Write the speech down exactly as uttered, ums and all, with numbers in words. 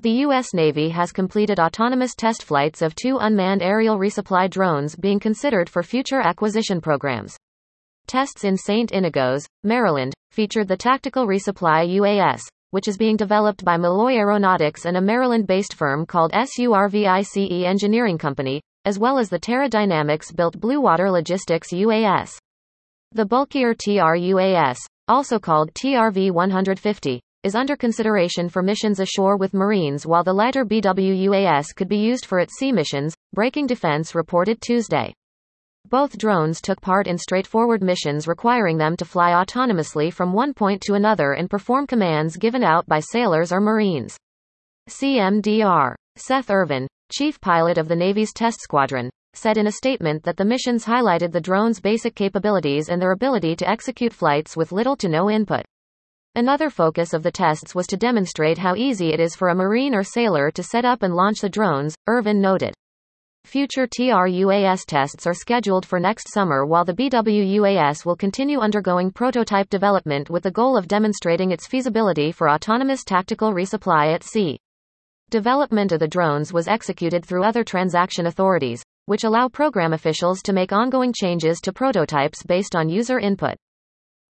The U S Navy has completed autonomous test flights of two unmanned aerial resupply drones being considered for future acquisition programs. Tests in Saint Inigos, Maryland, featured the Tactical Resupply U A S, which is being developed by Malloy Aeronautics and a Maryland-based firm called SURVICE Engineering Company, as well as the Terra Dynamics-built Blue Water Logistics U A S. The bulkier T R U A S, also called T R V one fifty, is under consideration for missions ashore with Marines, while the lighter B W U A S could be used for its sea missions, Breaking Defense reported Tuesday. Both drones took part in straightforward missions requiring them to fly autonomously from one point to another and perform commands given out by sailors or Marines. C M D R Seth Irvin, chief pilot of the Navy's test squadron, said in a statement that the missions highlighted the drone's basic capabilities and their ability to execute flights with little to no input. Another focus of the tests was to demonstrate how easy it is for a Marine or sailor to set up and launch the drones, Irvin noted. Future T R U A S tests are scheduled for next summer, while the B W U A S will continue undergoing prototype development with the goal of demonstrating its feasibility for autonomous tactical resupply at sea. Development of the drones was executed through other transaction authorities, which allow program officials to make ongoing changes to prototypes based on user input.